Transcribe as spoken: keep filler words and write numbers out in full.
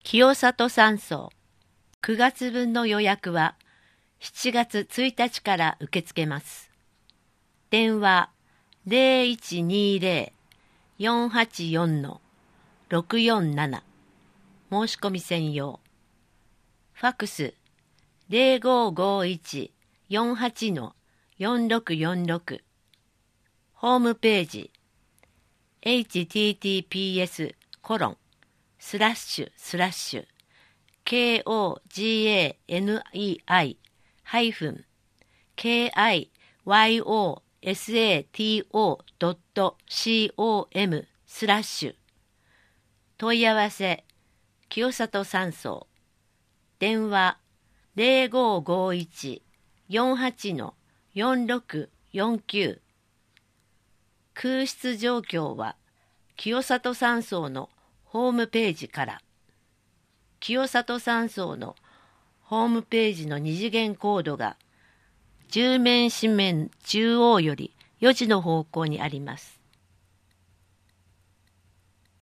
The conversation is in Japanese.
清里山荘くがつぶんの予約はしちがつついたちから受け付けます。電話 ゼロいちにゼロ よんはちよん ろくよんなな 申し込み専用。ファックス ゼロごごいち よんはち よんろくよんろく。ホームページ エイチティーティーピーエス コロンスラッシュスラッシュ ケーオージーエーエヌイーアイ ハイフン ケーアイワイオーエスエーティーオー ドット コム スラッシュ問い合わせ清里山荘電話 ゼロごごいち よんはち よんろくよんきゅう。空室状況は清里山荘のホームページから。清里山荘のホームページの二次元コードが十面四面中央よりよじの方向にあります。